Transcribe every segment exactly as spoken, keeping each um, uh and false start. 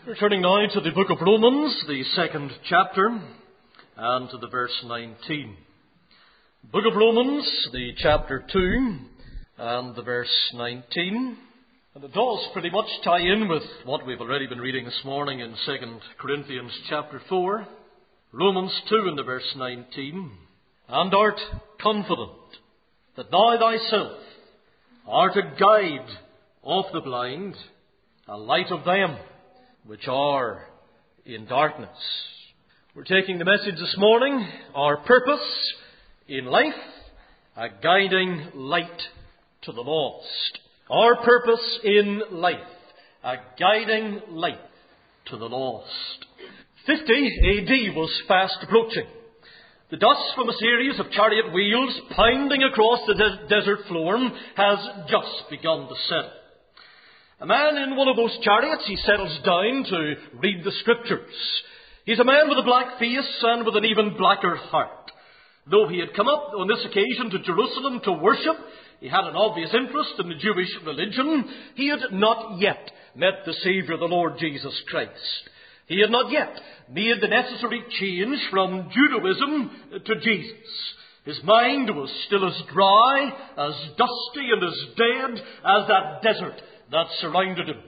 We're turning now to the book of Romans, the second chapter, and to the verse nineteen. Book of Romans, the chapter two, and the verse nineteen. And it does pretty much tie in with what we've already been reading this morning in Second Corinthians chapter four. Romans two and the verse nineteen. And art confident that thou thyself art a guide of the blind, a light of them which are in darkness. We're taking the message this morning, our purpose in life, a guiding light to the lost. Our purpose in life, a guiding light to the lost. fifty A D was fast approaching. The dust from a series of chariot wheels pounding across the de- desert floor has just begun to settle. A man in one of those chariots, he settles down to read the scriptures. He's a man with a black face and with an even blacker heart. Though he had come up on this occasion to Jerusalem to worship, he had an obvious interest in the Jewish religion. He had not yet met the Saviour, the Lord Jesus Christ. He had not yet made the necessary change from Judaism to Jesus. His mind was still as dry, as dusty and as dead as that desert that surrounded him.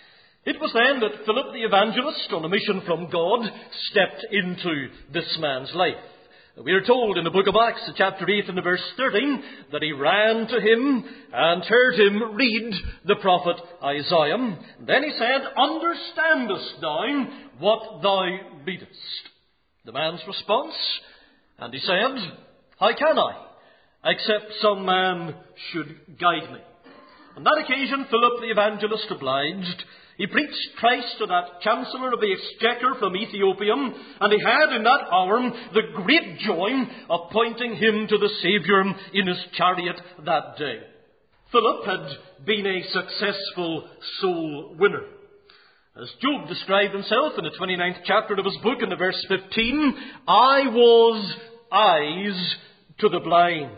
It was then that Philip the evangelist, on a mission from God, stepped into this man's life. We are told in the book of Acts, chapter eight and the verse thirteen, that he ran to him and heard him read the prophet Isaiah. Then he said, "Understandest thou what thou readest?" The man's response, and he said, "How can I, except some man should guide me?" On that occasion, Philip the evangelist obliged. He preached Christ to that chancellor of the exchequer from Ethiopia, and he had in that hour the great joy of pointing him to the Saviour in his chariot that day. Philip had been a successful soul winner. As Job described himself in the twenty-ninth chapter of his book in the verse fifteen, "I was eyes to the blind."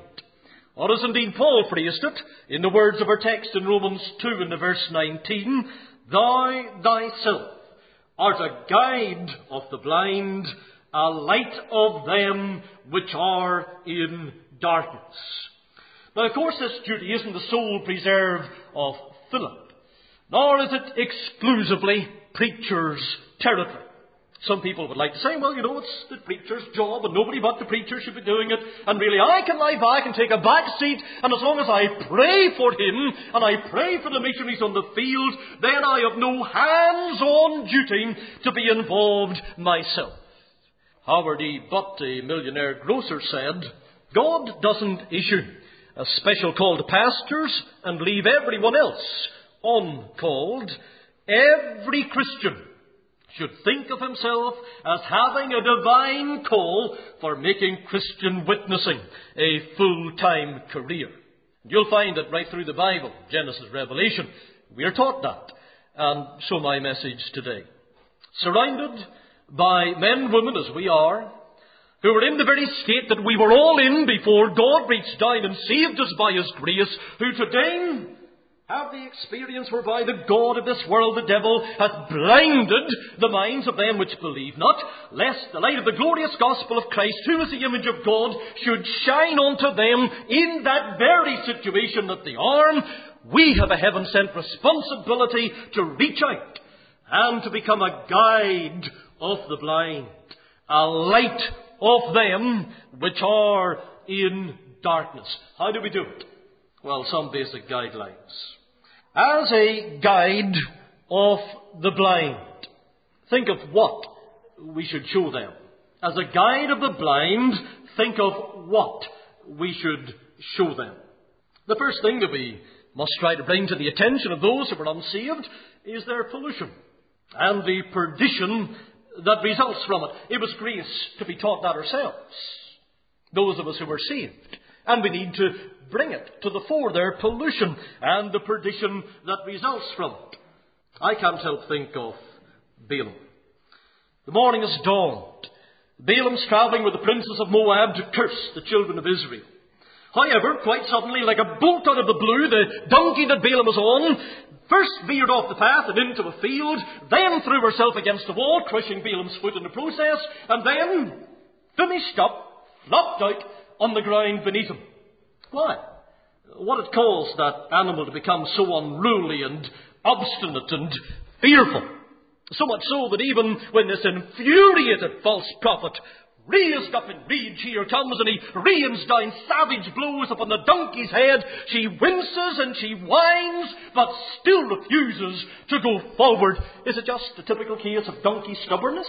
Or as indeed Paul phrased it in the words of our text in Romans two and the verse nineteen, "Thou thyself art a guide of the blind, a light of them which are in darkness." Now, of course, this duty isn't the sole preserve of Philip, nor is it exclusively preacher's territory. Some people would like to say, well, you know, it's the preacher's job and nobody but the preacher should be doing it. And really, I can lie back and take a back seat, and as long as I pray for him and I pray for the missionaries on the field, then I have no hands-on duty to be involved myself. Howard E. Butt, a millionaire grocer, said, "God doesn't issue a special call to pastors and leave everyone else uncalled. Every Christian should think of himself as having a divine call for making Christian witnessing a full-time career." You'll find that right through the Bible, Genesis, Revelation, we are taught that. And so my message today. Surrounded by men, women, as we are, who were in the very state that we were all in before God reached down and saved us by His grace, who today have the experience whereby the God of this world, the devil, hath blinded the minds of them which believe not, lest the light of the glorious gospel of Christ, who is the image of God, should shine unto them in that very situation that they are. We have a heaven-sent responsibility to reach out and to become a guide of the blind, a light of them which are in darkness. How do we do it? Well, some basic guidelines. As a guide of the blind, think of what we should show them. As a guide of the blind, think of what we should show them. The first thing that we must try to bring to the attention of those who are unsaved is their pollution and the perdition that results from it. It was grace to be taught that ourselves, those of us who are saved. And we need to bring it to the fore, their pollution and the perdition that results from it. I can't help think of Balaam. The morning has dawned. Balaam's travelling with the princes of Moab to curse the children of Israel. However, quite suddenly, like a bolt out of the blue, the donkey that Balaam was on first veered off the path and into a field, then threw herself against the wall, crushing Balaam's foot in the process, and then finished up, flopped out on the ground beneath him. Why? What had caused that animal to become so unruly and obstinate and fearful? So much so that even when this infuriated false prophet raised up in rage, here comes, and he rains down savage blows upon the donkey's head, she winces and she whines, but still refuses to go forward. Is it just a typical case of donkey stubbornness?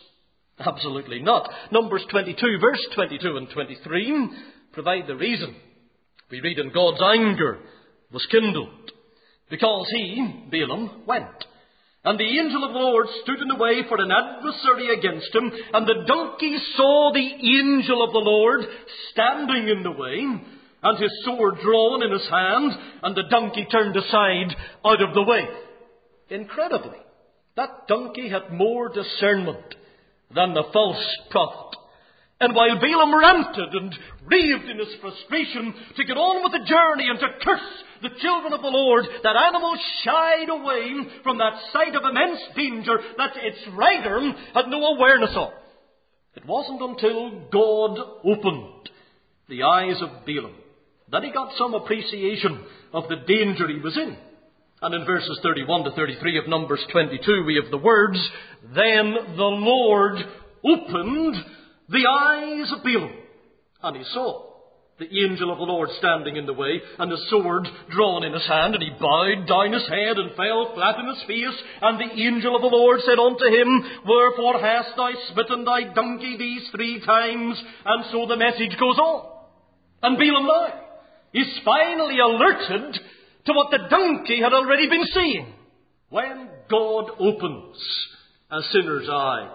Absolutely not. Numbers twenty-two, verse twenty-two and twenty-three provide the reason. We read, "And God's anger was kindled, because he," Balaam, "went. And the angel of the Lord stood in the way for an adversary against him. And the donkey saw the angel of the Lord standing in the way, and his sword drawn in his hand, and the donkey turned aside out of the way." Incredibly, that donkey had more discernment than the false prophet. And while Balaam ranted and raved in his frustration to get on with the journey and to curse the children of the Lord, that animal shied away from that sight of immense danger that its rider had no awareness of. It wasn't until God opened the eyes of Balaam that he got some appreciation of the danger he was in. And in verses thirty-one to thirty-three of Numbers twenty-two, we have the words, "Then the Lord opened the eyes of Balaam, and he saw the angel of the Lord standing in the way, and his sword drawn in his hand, and he bowed down his head and fell flat in his face. And the angel of the Lord said unto him, Wherefore hast thou smitten thy donkey these three times?" And so the message goes on. And Balaam now is finally alerted to what the donkey had already been seeing. When God opens a sinner's eyes,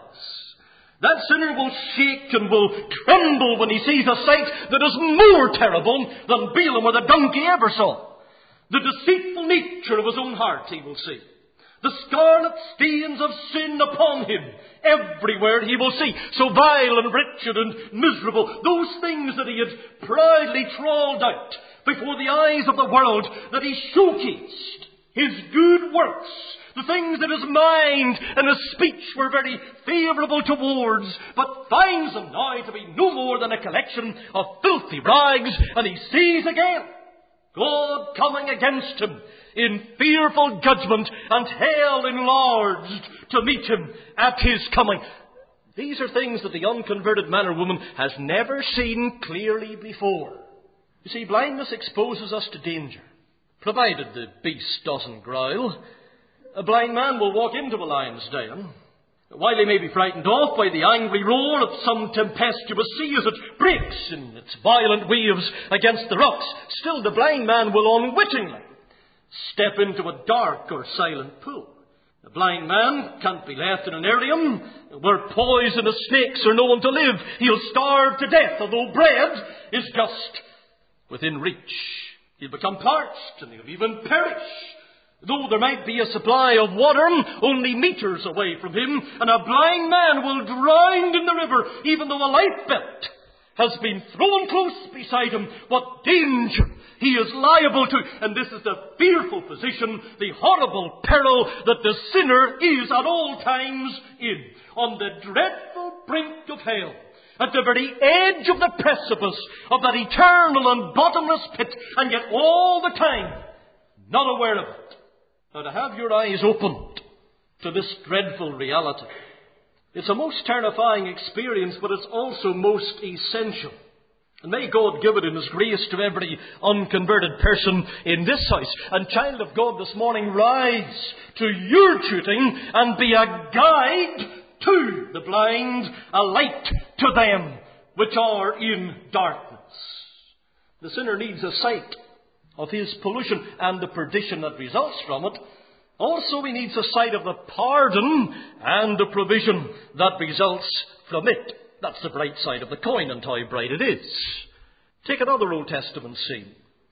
that sinner will shake and will tremble when he sees a sight that is more terrible than Balaam or the donkey ever saw. The deceitful nature of his own heart he will see. The scarlet stains of sin upon him. Everywhere he will see. So vile and wretched and miserable. Those things that he had proudly trawled out before the eyes of the world, that he showcased his good works, the things that his mind and his speech were very favourable towards, but finds them now to be no more than a collection of filthy rags, and he sees again God coming against him in fearful judgment, and hell enlarged to meet him at his coming. These are things that the unconverted man or woman has never seen clearly before. You see, blindness exposes us to danger, provided the beast doesn't growl. A blind man will walk into a lion's den. While he may be frightened off by the angry roar of some tempestuous sea as it breaks in its violent waves against the rocks, still the blind man will unwittingly step into a dark or silent pool. The blind man can't be left in an aerium where poisonous snakes are known to live. He'll starve to death, although bread is just within reach. He'll become parched and he'll even perish, though there might be a supply of water only meters away from him. And a blind man will drown in the river, even though a life belt has been thrown close beside him. What danger he is liable to. And this is the fearful position, the horrible peril that the sinner is at all times in, on the dreadful brink of hell, at the very edge of the precipice of that eternal and bottomless pit, and yet all the time not aware of it. Now, to have your eyes opened to this dreadful reality, it's a most terrifying experience, but it's also most essential. And may God give it in His grace to every unconverted person in this house. And child of God, this morning, rise to your duty and be a guide to the blind, a light to them which are in darkness. The sinner needs a sight of his pollution and the perdition that results from it. Also, he needs a sight of the pardon and the provision that results from it. That's the bright side of the coin, and how bright it is. Take another Old Testament scene.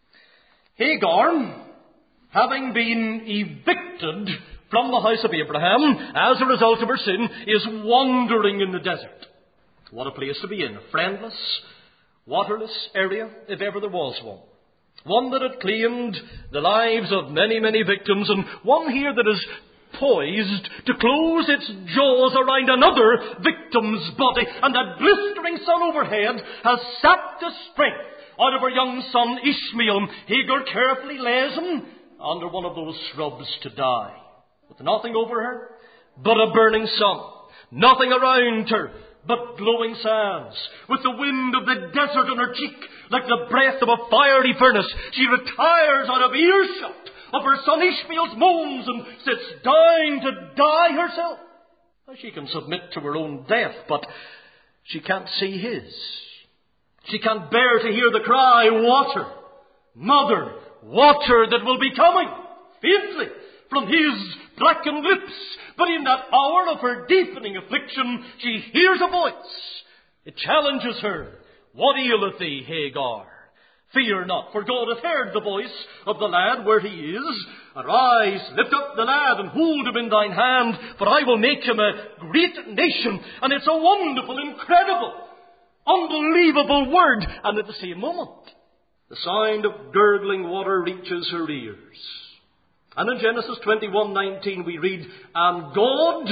Hagar, having been evicted from the house of Abraham as a result of her sin, is wandering in the desert. What a place to be in. Friendless, waterless area, if ever there was one. One that had claimed the lives of many, many victims, and one here that is poised to close its jaws around another victim's body, and that blistering sun overhead has sapped the strength out of her young son Ishmael. Hagar carefully lays him under one of those shrubs to die, with nothing over her but a burning sun, nothing around her but glowing sands, with the wind of the desert on her cheek like the breath of a fiery furnace. She retires out of earshot of her son Ishmael's moans and sits down to die herself. Now, she can submit to her own death, but she can't see his. She can't bear to hear the cry, water, mother, water that will be coming, faintly, from his blackened lips. But in that hour of her deepening affliction, she hears a voice. It challenges her. What aileth thee, Hagar? Fear not, for God hath heard the voice of the lad where he is. Arise, lift up the lad, and hold him in thine hand, for I will make him a great nation. And it's a wonderful, incredible, unbelievable word. And at the same moment, the sound of gurgling water reaches her ears. And in Genesis twenty-one nineteen we read, and God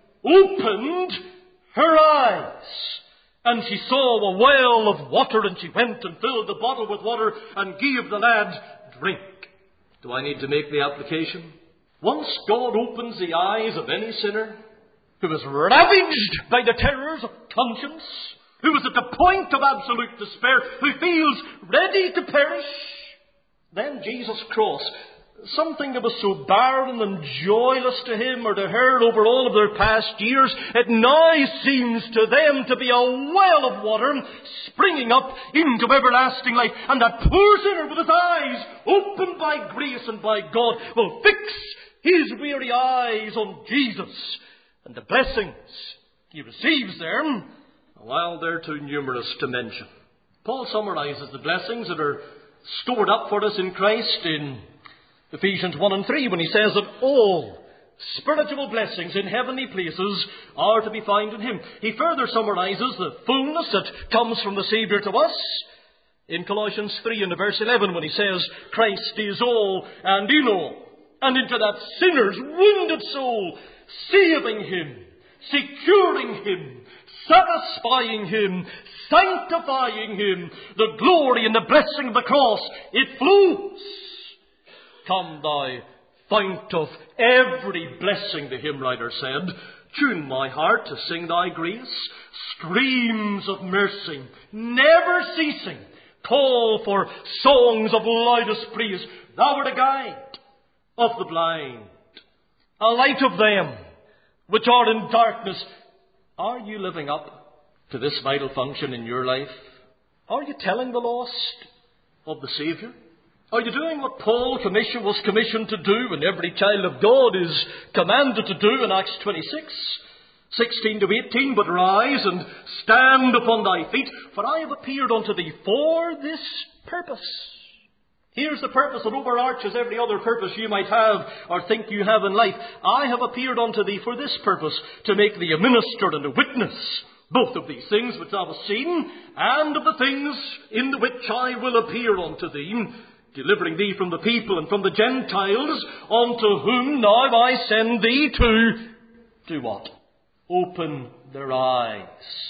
opened her eyes, and she saw a well of water, and she went and filled the bottle with water and gave the lad drink. Do I need to make the application? Once God opens the eyes of any sinner who is ravaged by the terrors of conscience, who is at the point of absolute despair, who feels ready to perish, then Jesus' cross, something that was so barren and joyless to him or to her over all of their past years, it now seems to them to be a well of water springing up into everlasting life. And that poor sinner with his eyes opened by grace and by God will fix his weary eyes on Jesus and the blessings he receives there, while they're too numerous to mention. Paul summarizes the blessings that are stored up for us in Christ in Ephesians one and three, when he says that all spiritual blessings in heavenly places are to be found in him. He further summarizes the fullness that comes from the Saviour to us in Colossians three and verse eleven, when he says, Christ is all and in all, and into that sinner's wounded soul, saving him, securing him, satisfying him, sanctifying him, the glory and the blessing of the cross, it flows. Come thou fount of every blessing, the hymn writer said, tune my heart to sing thy grace, streams of mercy, never ceasing, call for songs of loudest praise. Thou art a guide of the blind, a light of them which are in darkness. Are you living up to this vital function in your life? Are you telling the lost of the Saviour? Are you doing what Paul commission was commissioned to do, and every child of God is commanded to do in Acts twenty-six, sixteen to eighteen? But rise and stand upon thy feet, for I have appeared unto thee for this purpose. Here's the purpose that overarches every other purpose you might have or think you have in life. I have appeared unto thee for this purpose, to make thee a minister and a witness, both of these things which thou hast seen, and of the things in the which I will appear unto thee, delivering thee from the people and from the Gentiles, unto whom now I send thee to do what? Open their eyes,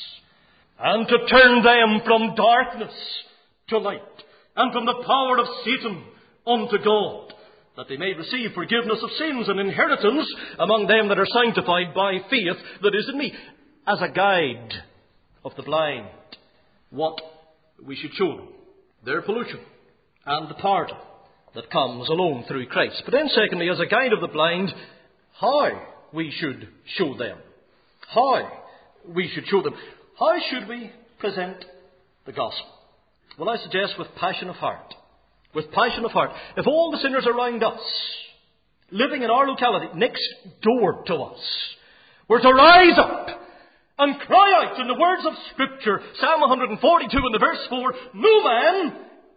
and to turn them from darkness to light, and from the power of Satan unto God, that they may receive forgiveness of sins and inheritance among them that are sanctified by faith that is in me. As a guide of the blind, what we should show them, their pollution and the pardon that comes alone through Christ. But then secondly, as a guide of the blind, how we should show them. How we should show them. How should we present the gospel? Well, I suggest with passion of heart. With passion of heart. If all the sinners around us, living in our locality, next door to us, were to rise up and cry out in the words of Scripture, Psalm one forty-two and the verse four, no man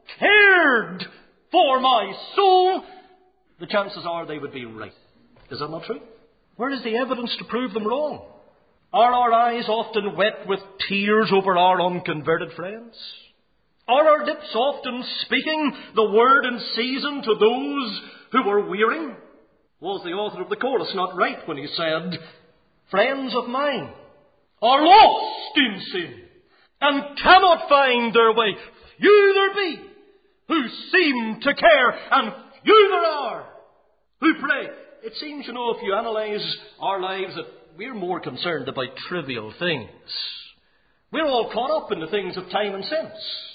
cared for my soul, the chances are they would be right. Is that not true? Where is the evidence to prove them wrong? Are our eyes often wet with tears over our unconverted friends? Are our lips often speaking the word in season to those who are weary? Was the author of the chorus not right when he said, friends of mine are lost in sin and cannot find their way. Few there be who seem to care, and few there are who pray. It seems, you know, if you analyse our lives, that we're more concerned about trivial things. We're all caught up in the things of time and sense.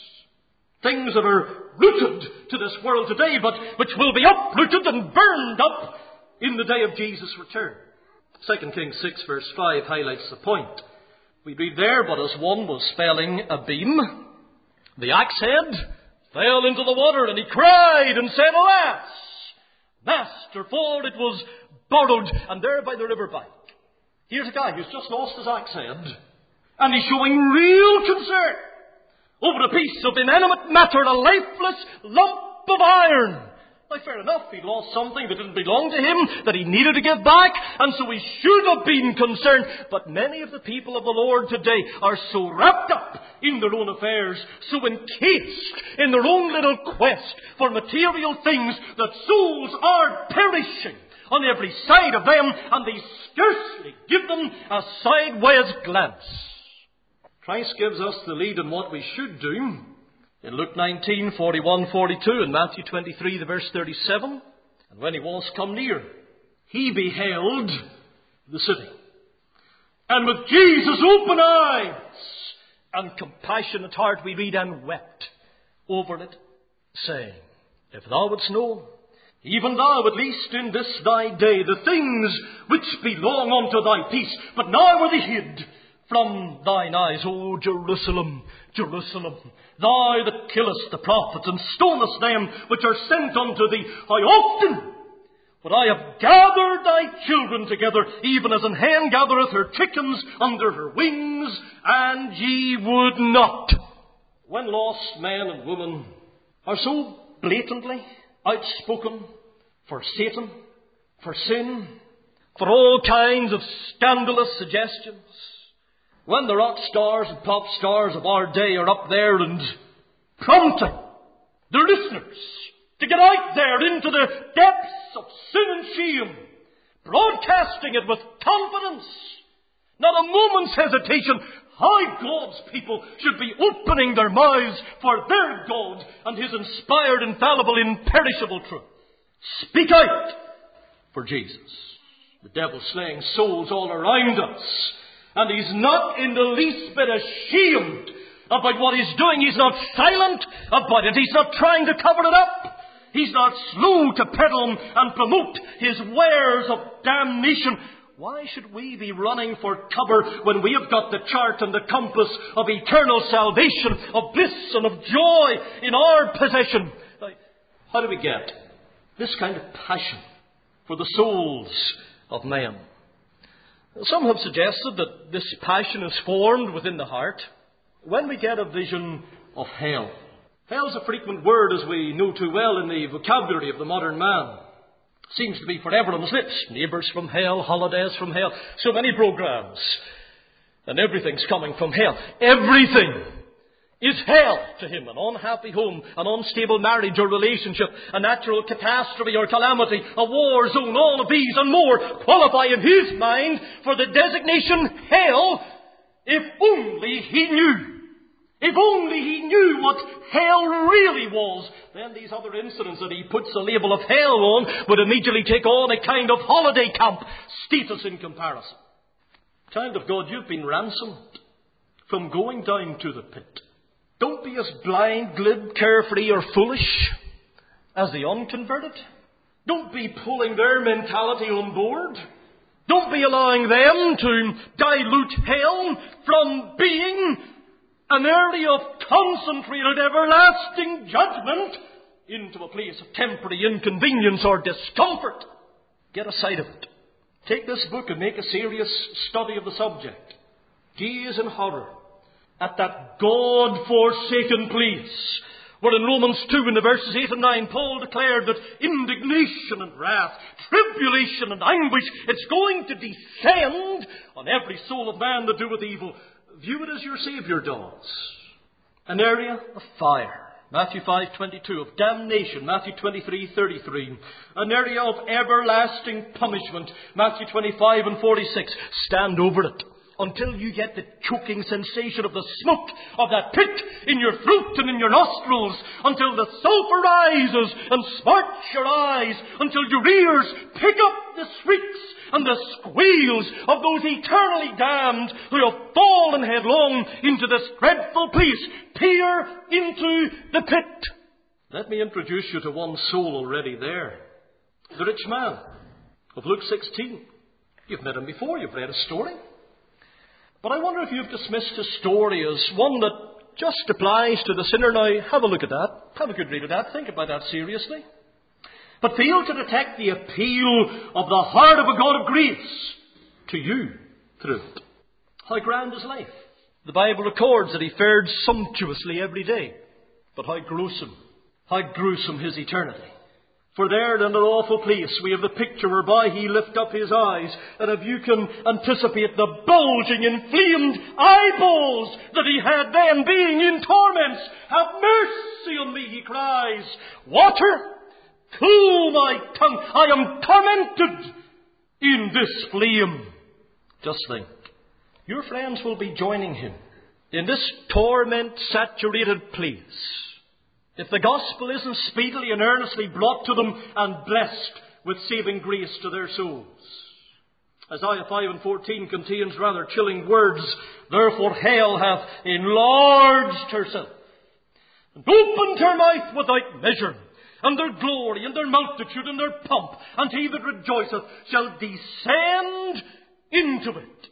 Things that are rooted to this world today, but which will be uprooted and burned up in the day of Jesus' return. Second Kings six verse five highlights the point. We read there, but as one was felling a beam, the axe head fell into the water, and he cried and said, alas, master, for it was borrowed, and there by the river bank. Here's a guy who's just lost his axe head, and he's showing real concern over a piece of inanimate matter, a lifeless lump of iron. Now, fair enough, he'd lost something that didn't belong to him, that he needed to give back, and so he should have been concerned. But many of the people of the Lord today are so wrapped up in their own affairs, so encased in their own little quest for material things, that souls are perishing on every side of them, and they scarcely give them a sideways glance. Christ gives us the lead in what we should do. In Luke nineteen, forty-one, forty-two, and Matthew twenty-three, the verse thirty-seven, and when he was come near, he beheld the city, and with Jesus' open eyes and compassionate heart, we read, and wept over it, saying, if thou wouldst know, even thou, at least in this thy day, the things which belong unto thy peace, but now are they hid from thine eyes. O Jerusalem, Jerusalem, thou that killest the prophets and stonest them which are sent unto thee, how often would I have gathered thy children together, even as an hen gathereth her chickens under her wings, and ye would not. When lost men and women are so blatantly outspoken for Satan, for sin, for all kinds of scandalous suggestions, when the rock stars and pop stars of our day are up there and prompting their listeners to get out there into the depths of sin and shame, broadcasting it with confidence, not a moment's hesitation, how God's people should be opening their mouths for their God and His inspired, infallible, imperishable truth. Speak out for Jesus. The devil's slaying souls all around us, and he's not in the least bit ashamed about what he's doing. He's not silent about it. He's not trying to cover it up. He's not slow to peddle and promote his wares of damnation. Why should we be running for cover when we have got the chart and the compass of eternal salvation, of bliss and of joy in our possession? Now, how do we get this kind of passion for the souls of men? Some have suggested that this passion is formed within the heart when we get a vision of hell. Hell is a frequent word, as we know too well, in the vocabulary of the modern man. Seems to be forever on his lips. Neighbours from hell, holidays from hell, so many programs. And everything's coming from hell. Everything is hell to him. An unhappy home, an unstable marriage or relationship, a natural catastrophe or calamity, a war zone, all of these and more qualify in his mind for the designation hell, if only he knew. If only he knew what hell really was, then these other incidents that he puts the label of hell on would immediately take on a kind of holiday camp status in comparison. Child of God, you've been ransomed from going down to the pit. Don't be as blind, glib, carefree or foolish as the unconverted. Don't be pulling their mentality on board. Don't be allowing them to dilute hell from being an area of concentrated everlasting judgment into a place of temporary inconvenience or discomfort. Get a sight of it. Take this book and make a serious study of the subject. Gaze in horror at that God-forsaken place where in Romans two in the verses eight and nine Paul declared that indignation and wrath, tribulation and anguish, it's going to descend on every soul of man that doeth evil. View it as your Saviour does. An area of fire. Matthew five twenty-two, of damnation, Matthew twenty-three thirty-three. An area of everlasting punishment, Matthew twenty-five and forty-six. Stand over it until you get the choking sensation of the smoke of that pit in your throat and in your nostrils, until the sulphur rises and smarts your eyes, until your ears pick up the shrieks and the squeals of those eternally damned who have fallen headlong into this dreadful place. Peer into the pit. Let me introduce you to one soul already there. The rich man of Luke sixteen. You've met him before, you've read his story. But I wonder if you've dismissed his story as one that just applies to the sinner. Now, have a look at that. Have a good read of that. Think about that seriously. But fail to detect the appeal of the heart of a God of grace to you through it. How grand is life? The Bible records that he fared sumptuously every day. But how gruesome, how gruesome his eternity. For there in an awful place we have the picture whereby he lift up his eyes, and if you can anticipate the bulging, inflamed eyeballs that he had then, being in torments, have mercy on me, he cries. Water, cool my tongue, I am tormented in this flame. Just think, your friends will be joining him in this torment-saturated place, if the gospel isn't speedily and earnestly brought to them and blessed with saving grace to their souls. Isaiah five and fourteen contains rather chilling words. Therefore hell hath enlarged herself, and opened her mouth without measure, and their glory, and their multitude, and their pomp, and he that rejoiceth shall descend into it.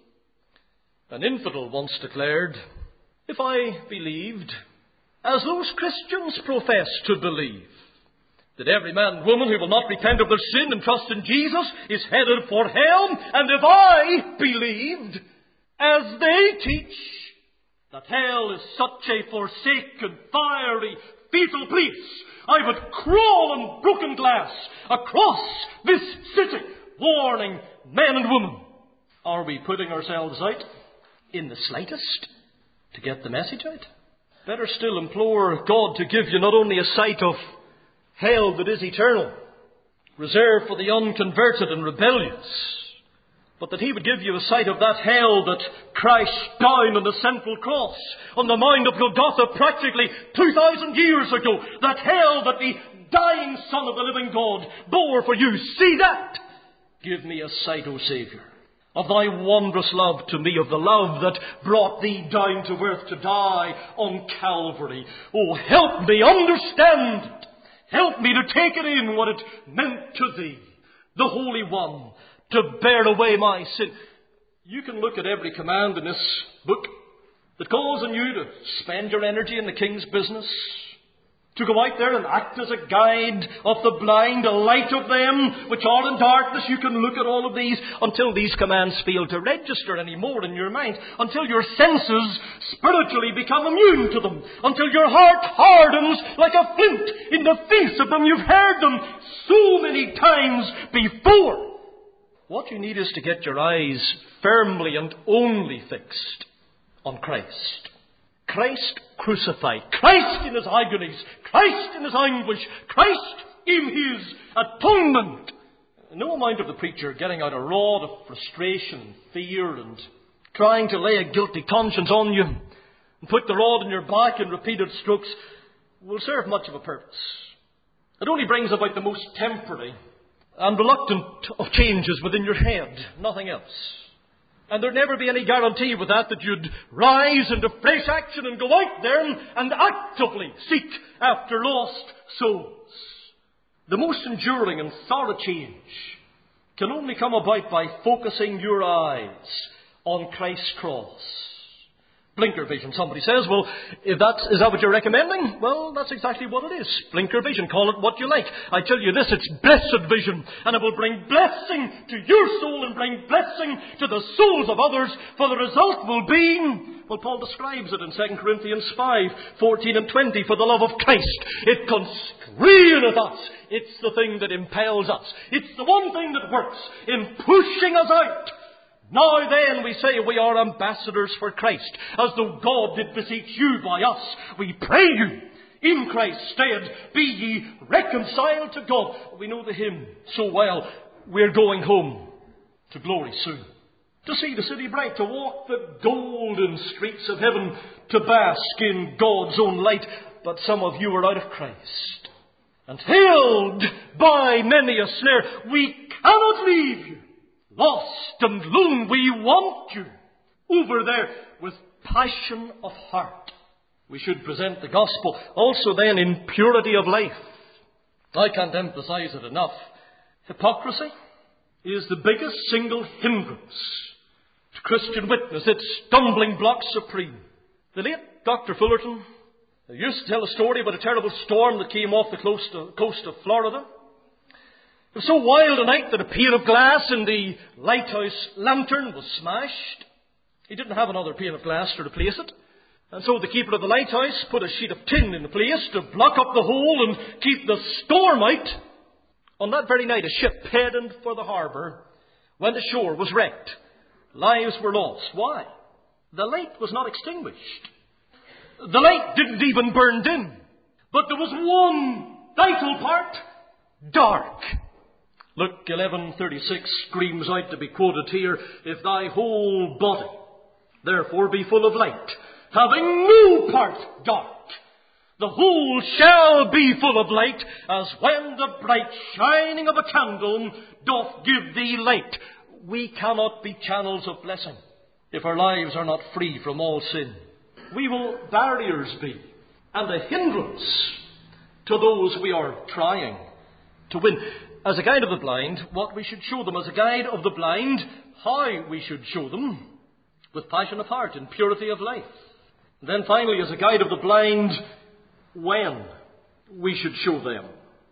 An infidel once declared, if I believed, as those Christians profess to believe, that every man and woman who will not repent of their sin and trust in Jesus is headed for hell, and if I believed, as they teach, that hell is such a forsaken, fiery, fatal place, I would crawl on broken glass across this city, warning men and women. Are we putting ourselves out in the slightest to get the message out? Better still implore God to give you not only a sight of hell that is eternal, reserved for the unconverted and rebellious, but that he would give you a sight of that hell that Christ down on the central cross, on the Mount of Golgotha practically two thousand years ago, that hell that the dying Son of the living God bore for you. See that! Give me a sight, O Saviour, of thy wondrous love to me, of the love that brought thee down to earth to die on Calvary. Oh, help me understand it. Help me to take it in what it meant to thee, the Holy One, to bear away my sin. You can look at every command in this book that calls on you to spend your energy in the King's business, to go out there and act as a guide of the blind, a light of them which are in darkness. You can look at all of these until these commands fail to register any more in your mind, until your senses spiritually become immune to them, until your heart hardens like a flint in the face of them. You've heard them so many times before. What you need is to get your eyes firmly and only fixed on Christ. Christ crucified, Christ in his agonies, Christ in his anguish, Christ in his atonement. No amount of the preacher getting out a rod of frustration and fear and trying to lay a guilty conscience on you and put the rod in your back in repeated strokes will serve much of a purpose. It only brings about the most temporary and reluctant of changes within your head, nothing else. And there'd never be any guarantee with that that you'd rise into fresh action and go out there and actively seek after lost souls. The most enduring and thorough change can only come about by focusing your eyes on Christ's cross. Blinker vision, somebody says. Well, if that's, is that what you're recommending? Well, that's exactly what it is. Blinker vision. Call it what you like. I tell you this, it's blessed vision. And it will bring blessing to your soul and bring blessing to the souls of others. For the result will be, well, Paul describes it in Second Corinthians five, fourteen and twenty. For the love of Christ, it constraineth us. It's the thing that impels us. It's the one thing that works in pushing us out, Now then, we say we are ambassadors for Christ, as though God did beseech you by us. We pray you, in Christ's stead, be ye reconciled to God. We know the hymn so well. We're going home to glory soon. To see the city bright, to walk the golden streets of heaven, to bask in God's own light. But some of you are out of Christ, and held by many a snare. We cannot leave you. Lost and lone, we want you over there with passion of heart. We should present the gospel also then in purity of life. I can't emphasize it enough. Hypocrisy is the biggest single hindrance to Christian witness. It's stumbling block supreme. The late Doctor Fullerton used to tell a story about a terrible storm that came off the coast of, coast of Florida. It was so wild a night that a pane of glass in the lighthouse lantern was smashed. He didn't have another pane of glass to replace it. And so the keeper of the lighthouse put a sheet of tin in the place to block up the hole and keep the storm out. On that very night, a ship headed for the harbour went ashore, was wrecked. Lives were lost. Why? The light was not extinguished. The light didn't even burn dim. But there was one vital part: dark. Luke eleven thirty-six screams out, to be quoted here, "If thy whole body therefore be full of light, having no part dark, the whole shall be full of light, as when the bright shining of a candle doth give thee light." We cannot be channels of blessing if our lives are not free from all sin. We will barriers be, and a hindrance to those we are trying to win. As a guide of the blind, what we should show them. As a guide of the blind, how we should show them. With passion of heart and purity of life. And then finally, as a guide of the blind, when we should show them.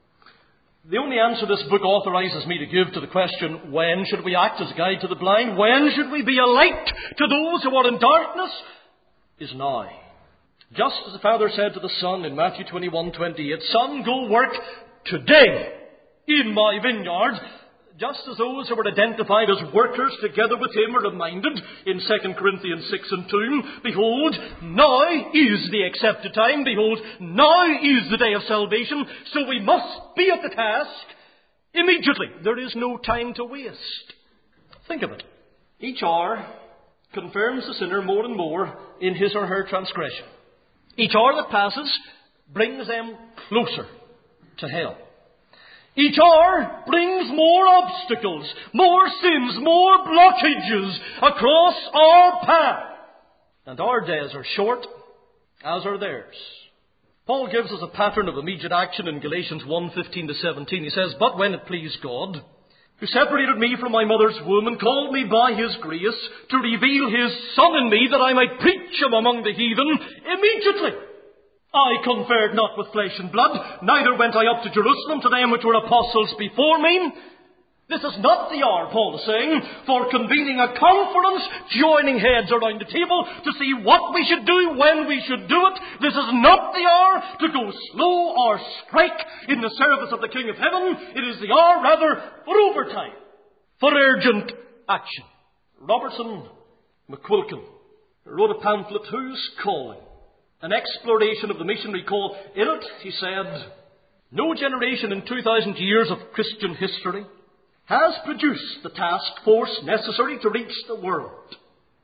The only answer this book authorizes me to give to the question, when should we act as a guide to the blind? When should we be a light to those who are in darkness? Is now. Just as the Father said to the Son in Matthew twenty-one twenty-eight, "Son, go work today in my vineyard." Just as those who were identified as workers together with him are reminded in Second Corinthians six and two, "Behold, now is the accepted time. Behold, now is the day of salvation." So we must be at the task immediately. There is no time to waste. Think of it. Each hour confirms the sinner more and more in his or her transgression. Each hour that passes brings them closer to hell. Each hour brings more obstacles, more sins, more blockages across our path. And our days are short, as are theirs. Paul gives us a pattern of immediate action in Galatians one fifteen to seventeen. He says, "But when it pleased God, who separated me from my mother's womb and called me by his grace to reveal his Son in me, that I might preach him among the heathen, immediately I conferred not with flesh and blood, neither went I up to Jerusalem to them which were apostles before me." This is not the hour, Paul is saying, for convening a conference, joining heads around the table to see what we should do, when we should do it. This is not the hour to go slow or strike in the service of the King of Heaven. It is the hour, rather, for overtime, for urgent action. Robertson McQuilkin wrote a pamphlet, "Who's Calling?" An exploration of the missionary call. In it, he said, "No generation in two thousand years of Christian history has produced the task force necessary to reach the world.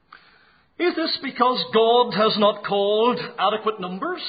Is this because God has not called adequate numbers?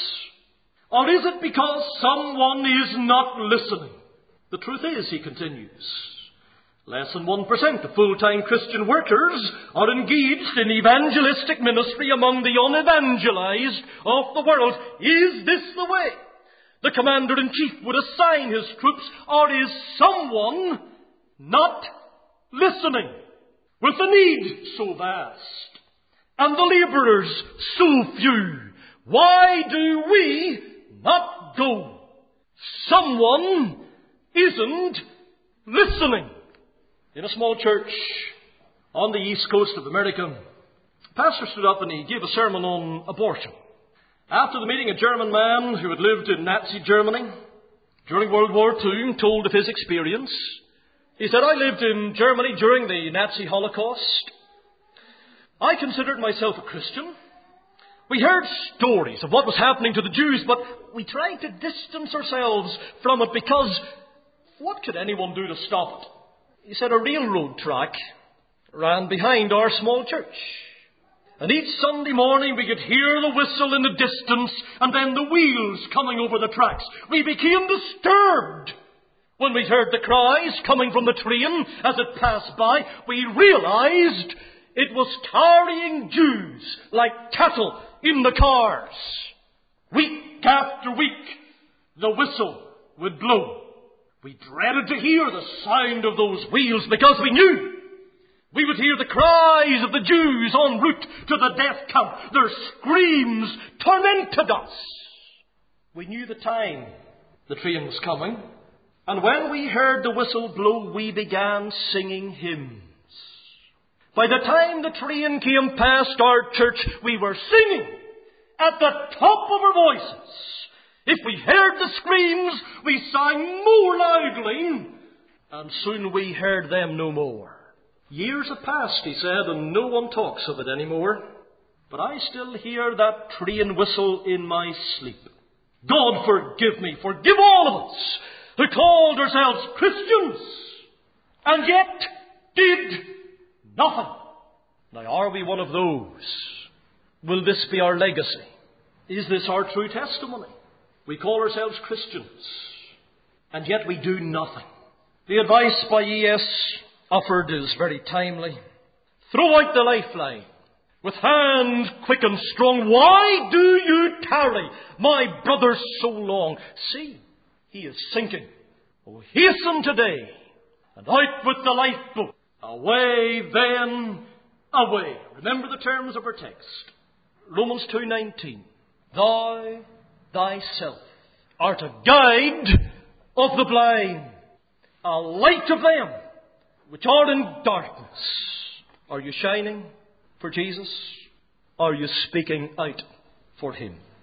Or is it because someone is not listening? The truth is," he continues, "less than one percent of full-time Christian workers are engaged in evangelistic ministry among the unevangelized of the world. Is this the way the Commander-in-Chief would assign his troops, or is someone not listening? With the need so vast and the labourers so few, why do we not go? Someone isn't listening." In a small church on the east coast of America, a pastor stood up and he gave a sermon on abortion. After the meeting, a German man who had lived in Nazi Germany during World War Two told of his experience. He said, "I lived in Germany during the Nazi Holocaust, I considered myself a Christian. We heard stories of what was happening to the Jews, but we tried to distance ourselves from it because what could anyone do to stop it? He said a railroad track ran behind our small church. And each Sunday morning we could hear the whistle in the distance and then the wheels coming over the tracks. We became disturbed when we heard the cries coming from the train as it passed by. We realized it was carrying Jews like cattle in the cars. Week after week, the whistle would blow. We dreaded to hear the sound of those wheels because we knew we would hear the cries of the Jews en route to the death camp. Their screams tormented us. We knew the time the train was coming. And when we heard the whistle blow, we began singing hymns. By the time the train came past our church, we were singing at the top of our voices. If we heard the screams, we sang more loudly, and soon we heard them no more. Years have passed, he said, and no one talks of it anymore. But I still hear that train whistle in my sleep. God forgive me, forgive all of us who called ourselves Christians and yet did nothing. Now, are we one of those? Will this be our legacy? Is this our true testimony? We call ourselves Christians, and yet we do nothing. The advice by E S offered is very timely. Throw out the lifeline with hand quick and strong. Why do you tarry, my brother, so long? See, he is sinking. Oh, hasten today and out with the lifeboat. Away then, away. Remember the terms of our text. Romans two nineteen. Thou thyself art a guide of the blind, a light of them which are in darkness. Are you shining for Jesus? Are you speaking out for him?